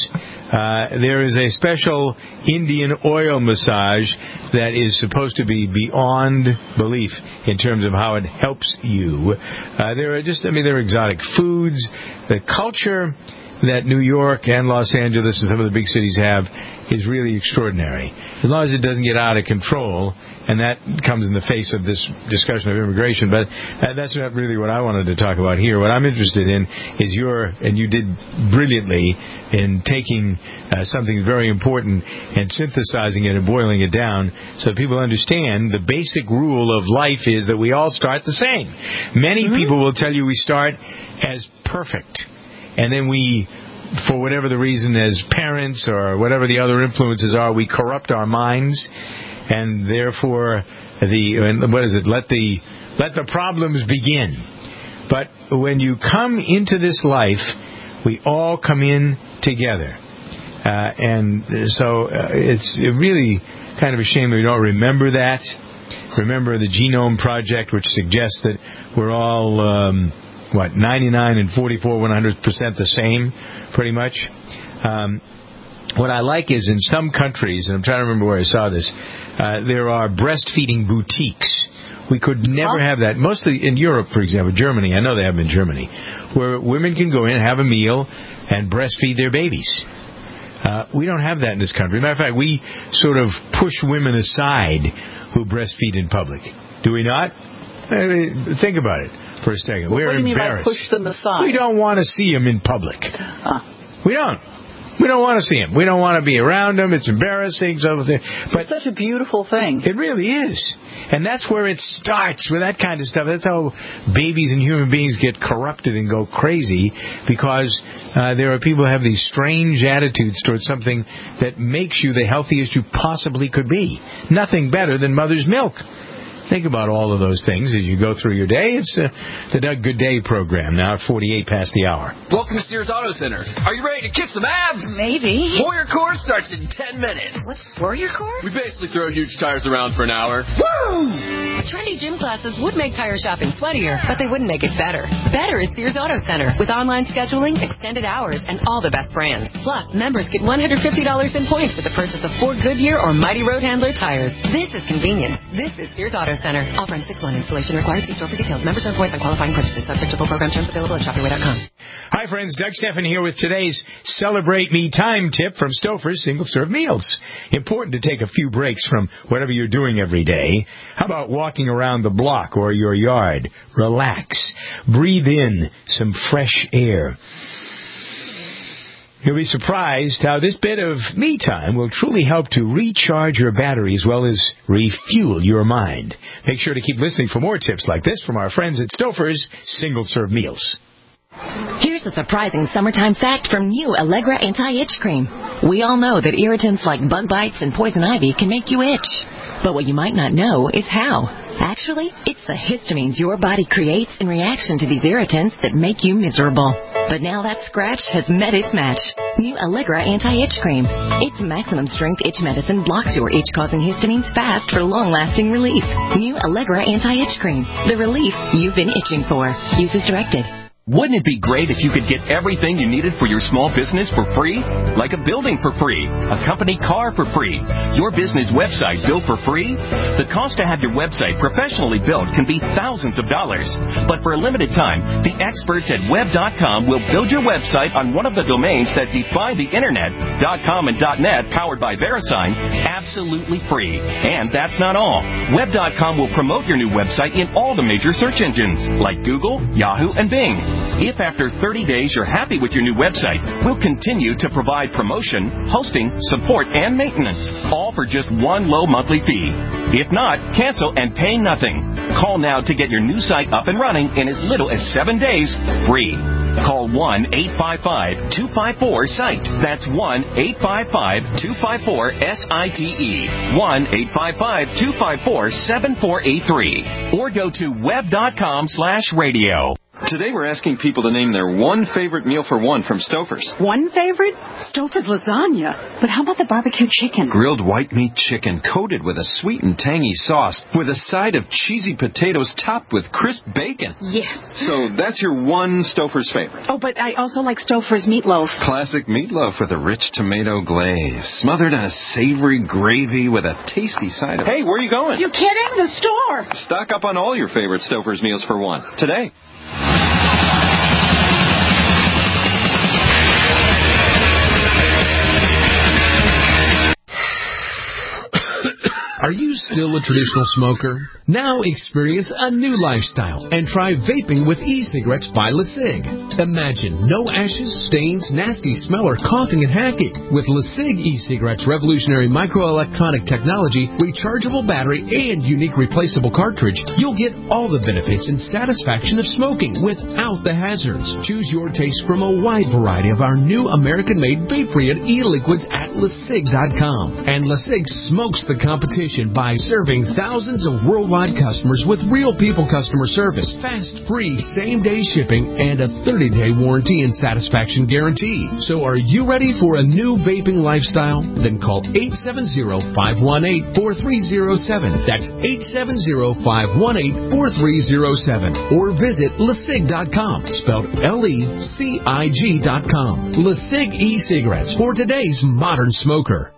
Uh, there is a special Indian oil massage that is supposed to be beyond belief in terms of how it helps you. Uh, there are just, I mean, there are exotic foods. The culture that New York and Los Angeles and some of the big cities have is really extraordinary. As long as it doesn't get out of control, and that comes in the face of this discussion of immigration, but uh, that's not really what I wanted to talk about here. What I'm interested in is your, and you did brilliantly in taking uh, something very important and synthesizing it and boiling it down so that people understand the basic rule of life is that we all start the same. Many mm-hmm. people will tell you we start as perfect, and then we, for whatever the reason, as parents or whatever the other influences are, we corrupt our minds, and therefore the and what is it? Let the let the problems begin. But when you come into this life, we all come in together, uh, and so uh, it's really kind of a shame that we don't remember that. Remember the Genome Project, which suggests that we're all um, what ninety-nine and forty-four one hundred percent the same, pretty much. Um, what I like is in some countries, and I'm trying to remember where I saw this, uh, there are breastfeeding boutiques. We could never have that. Mostly in Europe, for example, Germany. I know they have them in Germany, where women can go in, have a meal, and breastfeed their babies. Uh, we don't have that in this country. Matter of fact, we sort of push women aside who breastfeed in public. Do we not? I mean, think about it for a second. Well, We're what do you embarrassed. mean by push them aside? We don't want to see them in public. Uh. We don't. We don't want to see them. We don't want to be around them. It's embarrassing. So, but it's such a beautiful thing. It really is. And that's where it starts with that kind of stuff. That's how babies and human beings get corrupted and go crazy, because uh, there are people who have these strange attitudes towards something that makes you the healthiest you possibly could be. Nothing better than mother's milk. Think about all of those things as you go through your day. It's uh, the Doug Good Day program, now at forty-eight past the hour. Welcome to Sears Auto Center. Are you ready to kick some abs? Maybe. Warrior Core starts in ten minutes. What's Warrior Core? We basically throw huge tires around for an hour. Woo! Trendy gym classes would make tire shopping sweatier, but they wouldn't make it better. Better is Sears Auto Center, with online scheduling, extended hours, and all the best brands. Plus, members get one hundred fifty dollars in points with the purchase of four Goodyear or Mighty Road Handler tires. This is convenience. This is Sears Auto Center. Offer in six month installation required. See store for details. Members earn points on qualifying purchases. Subject to full program terms available at shop your way dot com. Hi, friends. Doug Stephan here with today's Celebrate Me Time tip from Stouffer's Single Serve Meals. Important to take a few breaks from whatever you're doing every day. How about walking around the block or your yard? Relax. Breathe in some fresh air. You'll be surprised how this bit of me time will truly help to recharge your battery as well as refuel your mind. Make sure to keep listening for more tips like this from our friends at Stouffer's Single Serve Meals. Here's a surprising summertime fact from new Allegra Anti-Itch Cream. We all know that irritants like bug bites and poison ivy can make you itch. But what you might not know is how. Actually, it's the histamines your body creates in reaction to these irritants that make you miserable. But now that scratch has met its match. New Allegra Anti-Itch Cream. Its maximum strength itch medicine blocks your itch-causing histamines fast for long-lasting relief. New Allegra Anti-Itch Cream. The relief you've been itching for. Use as directed. Wouldn't it be great if you could get everything you needed for your small business for free? Like a building for free, a company car for free, your business website built for free? The cost to have your website professionally built can be thousands of dollars. But for a limited time, the experts at web dot com will build your website on one of the domains that defy the internet, .com and .net, powered by VeriSign, absolutely free. And that's not all. web dot com will promote your new website in all the major search engines, like Google, Yahoo, and Bing. If after thirty days you're happy with your new website, we'll continue to provide promotion, hosting, support, and maintenance, all for just one low monthly fee. If not, cancel and pay nothing. Call now to get your new site up and running in as little as seven days, free. Call one eight five five two five four SITE. That's one eight five five two five four S I T E. one eight five five two five four seven four eight three. Or go to web dot com slash radio. Today we're asking people to name their one favorite meal for one from Stouffer's. One favorite? Stouffer's lasagna. But how about the barbecue chicken? Grilled white meat chicken coated with a sweet and tangy sauce with a side of cheesy potatoes topped with crisp bacon. Yes. So that's your one Stouffer's favorite. Oh, but I also like Stouffer's meatloaf. Classic meatloaf with a rich tomato glaze, smothered in a savory gravy with a tasty side of... Hey, where are you going? You kidding? The store. Stock up on all your favorite Stouffer's meals for one today. Are you still a traditional smoker? Now experience a new lifestyle and try vaping with e-cigarettes by LeSig. Imagine no ashes, stains, nasty smell, or coughing and hacking. With LeSig e-cigarettes' revolutionary microelectronic technology, rechargeable battery, and unique replaceable cartridge, you'll get all the benefits and satisfaction of smoking without the hazards. Choose your taste from a wide variety of our new American-made vape-free e-liquids at LeSig dot com. And LeSig smokes the competition by serving thousands of worldwide customers with real people customer service, fast, free, same-day shipping, and a thirty-day warranty and satisfaction guarantee. So are you ready for a new vaping lifestyle? Then call eight seven zero, five one eight, four three zero seven. That's eight seven zero, five one eight, four three zero seven. Or visit LeSig dot com, spelled L E C I G dot com. LeSig e-cigarettes for today's modern smoker.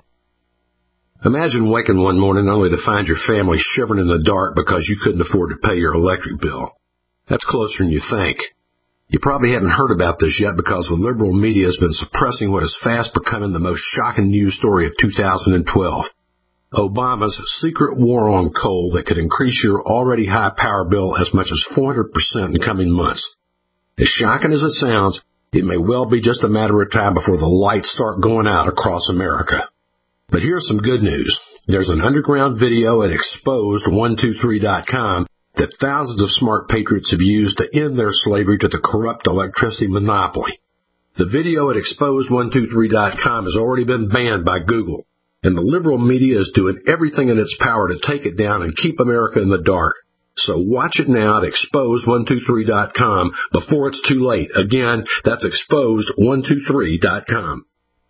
Imagine waking one morning only to find your family shivering in the dark because you couldn't afford to pay your electric bill. That's closer than you think. You probably haven't heard about this yet because the liberal media has been suppressing what is fast becoming the most shocking news story of two thousand twelve. Obama's secret war on coal that could increase your already high power bill as much as four hundred percent in coming months. As shocking as it sounds, it may well be just a matter of time before the lights start going out across America. But here's some good news. There's an underground video at exposed one two three dot com that thousands of smart patriots have used to end their slavery to the corrupt electricity monopoly. The video at exposed one two three dot com has already been banned by Google, and the liberal media is doing everything in its power to take it down and keep America in the dark. So watch it now at exposed one two three dot com before it's too late. Again, that's exposed one two three dot com.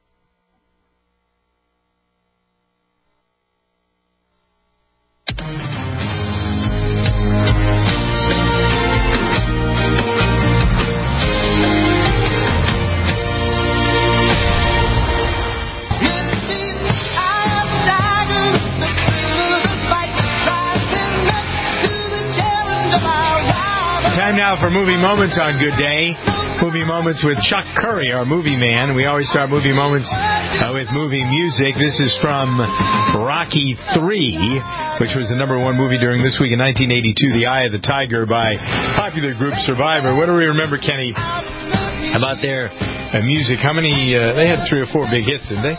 Time now for Movie Moments on Good Day. Movie Moments with Chuck Curry, our movie man. We always start Movie Moments uh, with movie music. This is from Rocky three, which was the number one movie during this week in nineteen eighty-two, The Eye of the Tiger by popular group Survivor. What do we remember, Kenny, about their uh, music? How many, uh, they had three or four big hits, didn't they?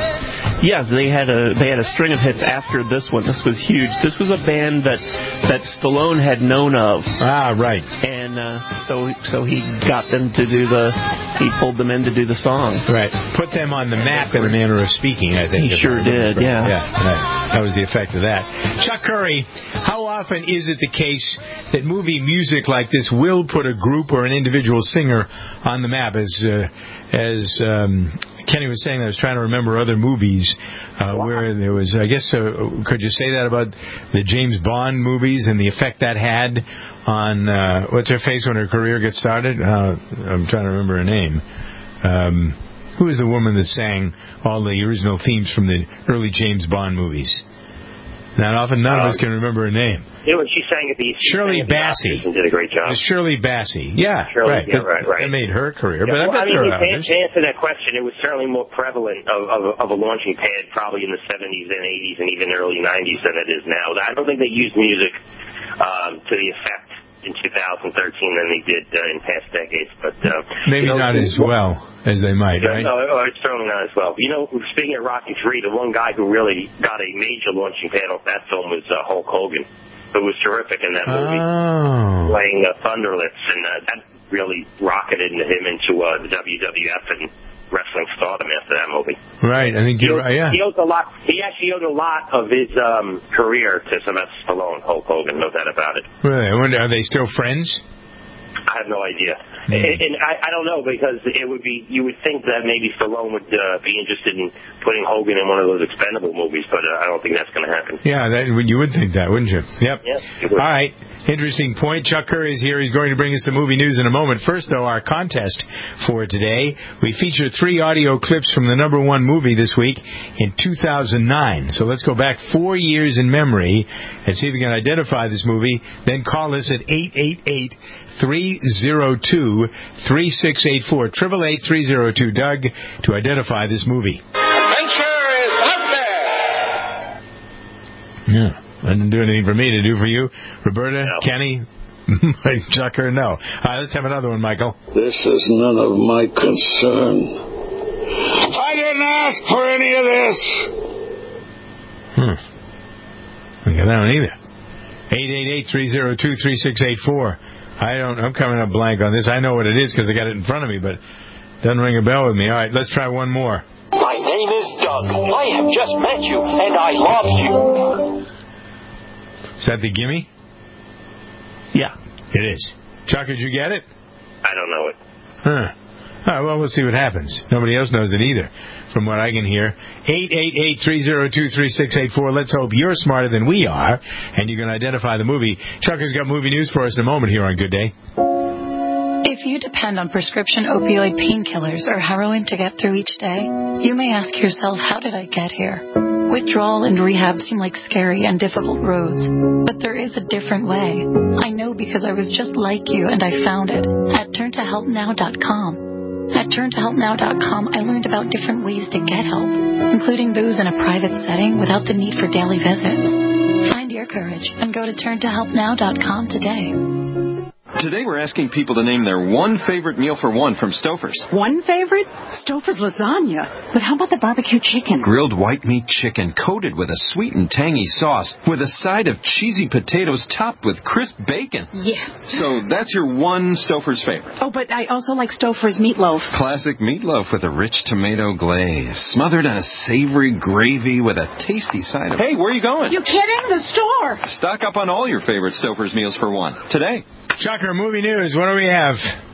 Yes, they had a they had a string of hits after this one. This was huge. This was a band that that Stallone had known of. Ah, right. And uh, so so he got them to do the he pulled them in to do the song. Right. Put them on the map in a manner of speaking, I think. He sure did. Right. Yeah. Yeah. Right. That was the effect of that. Chuck Curry, how often is it the case that movie music like this will put a group or an individual singer on the map? As uh, as um, Kenny was saying, I was trying to remember other movies uh, where there was, I guess, uh, could you say that about the James Bond movies and the effect that had on, uh, what's her face when her career got started? Uh, I'm trying to remember her name. Um, who was the woman that sang all the original themes from the early James Bond movies? Not often, none of us can remember her name. You know, when she sang at the Shirley Bassey. And did a great job. Shirley Bassey. Yeah, Shirley, right. Yeah, right, right. That made her career. Yeah, but well, I bet I mean, there are to, others. to answer that question, it was certainly more prevalent of, of, of a launching pad probably in the seventies and eighties and even early nineties than it is now. I don't think they used music um, to the effect in two thousand thirteen than they did uh, in past decades. But uh, Maybe you know, not as well as they might, yeah, right? No, it's certainly not as well. You know, speaking of Rocky three, the one guy who really got a major launching pad off that film was uh, Hulk Hogan, who was terrific in that movie, oh. playing uh, Thunderlips, and uh, that really rocketed him into uh, the W W F and wrestling stardom after that movie. Right, I think you're right, yeah. He owed a lot. He actually owed a lot of his um, career to Sylvester Stallone, Hulk Hogan, no doubt about it. Really? I wonder, are they still friends? I have no idea. Mm. And, and I, I don't know, because it would be, you would think that maybe Stallone would uh, be interested in putting Hogan in one of those Expendable movies, but uh, I don't think that's going to happen. Yeah, that, you would think that, wouldn't you? Yep. Yeah, all right. Interesting point. Chuck Curry is here. He's going to bring us some movie news in a moment. First, though, our contest for today. We feature three audio clips from the number one movie this week in two thousand nine. So let's go back four years in memory and see if we can identify this movie. Then call us at eight eight eight, three oh two, three six eight four. eight eight eight, three oh two, Doug to identify this movie. Adventure is out there! Yeah. That didn't do anything for me to do for you. Roberta, no. Kenny, Chucker, no. All right, let's have another one, Michael. This is none of my concern. I didn't ask for any of this. Hmm. I don't get that one either. eight eight eight, three oh two, three six eight four. I don't, I'm coming up blank on this. I know what it is because I got it in front of me, but it doesn't ring a bell with me. All right, let's try one more. My name is Doug. I have just met you, and I love you. Is that the gimme? Yeah. It is. Chuck, did you get it? I don't know it. Huh. All right, well, we'll see what happens. Nobody else knows it either, from what I can hear. eight eight eight, three oh two, three six eight four. Let's hope you're smarter than we are, and you can identify the movie. Chuck has got movie news for us in a moment here on Good Day. If you depend on prescription opioid painkillers or heroin to get through each day, you may ask yourself, how did I get here? Withdrawal and rehab seem like scary and difficult roads, but there is a different way. I know because I was just like you and I found it at turn to help now dot com. At turn to help now dot com, I learned about different ways to get help, including those in a private setting without the need for daily visits. Find your courage and go to turn to help now dot com today. Today we're asking people to name their one favorite meal for one from Stouffer's. One favorite? Stouffer's lasagna. But how about the barbecue chicken? Grilled white meat chicken coated with a sweet and tangy sauce with a side of cheesy potatoes topped with crisp bacon. Yes. So that's your one Stouffer's favorite. Oh, but I also like Stouffer's meatloaf. Classic meatloaf with a rich tomato glaze, smothered in a savory gravy with a tasty side of... Hey, where are you going? You kidding? The store. Stock up on all your favorite Stouffer's meals for one today. Chucker, movie news. What do we have?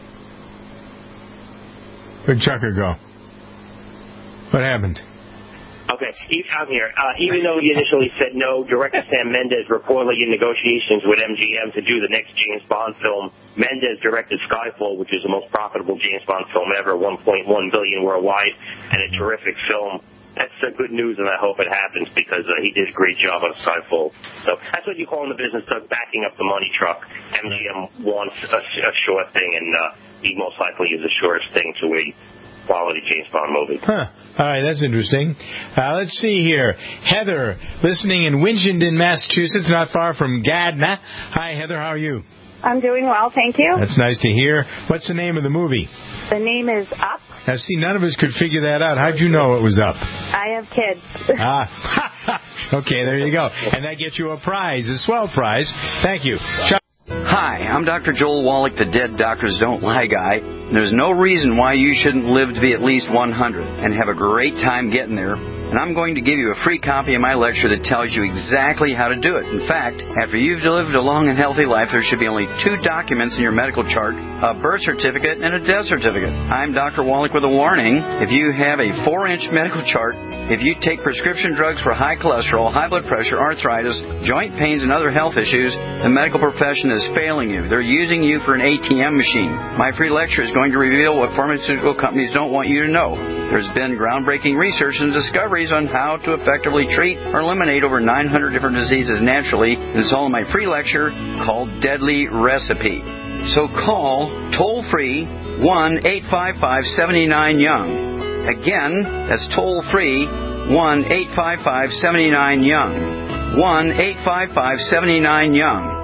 Where'd Chucker go? What happened? Okay, I'm here. Uh, even though he initially said no, director Sam Mendes reportedly in negotiations with M G M to do the next James Bond film. Mendes directed Skyfall, which is the most profitable James Bond film ever, one point one billion dollars worldwide, and a terrific film. That's uh, good news, and I hope it happens because uh, he did a great job on Skyfall. So that's what you call in the business, Doug, backing up the money truck. M G M wants a, a sure thing, and uh, he most likely is the surest thing to a quality James Bond movie. Huh. All right, that's interesting. Uh, let's see here. Heather, listening in Winchendon, Massachusetts, not far from Gardner. Hi, Heather, how are you? I'm doing well, thank you. That's nice to hear. What's the name of the movie? The name is Up. Now, see, none of us could figure that out. How'd you know it was Up? I have kids. ah, okay, there you go. And that gets you a prize, a swell prize. Thank you. Chuck. Hi, I'm Doctor Joel Wallach, the Dead Doctors Don't Lie guy. There's no reason why you shouldn't live to be at least one hundred and have a great time getting there. And I'm going to give you a free copy of my lecture that tells you exactly how to do it. In fact, after you've lived a long and healthy life, there should be only two documents in your medical chart, a birth certificate and a death certificate. I'm Doctor Wallach with a warning. If you have a four-inch medical chart, if you take prescription drugs for high cholesterol, high blood pressure, arthritis, joint pains, and other health issues, the medical profession is failing you. They're using you for an A T M machine. My free lecture is going to reveal what pharmaceutical companies don't want you to know. There's been groundbreaking research and discoveries on how to effectively treat or eliminate over nine hundred different diseases naturally. It's all in my free lecture called Deadly Recipe. So call toll-free one eight five five, seven nine, young. Again, that's toll-free one eight five five, seven nine, young. one eight five five, seven nine, young.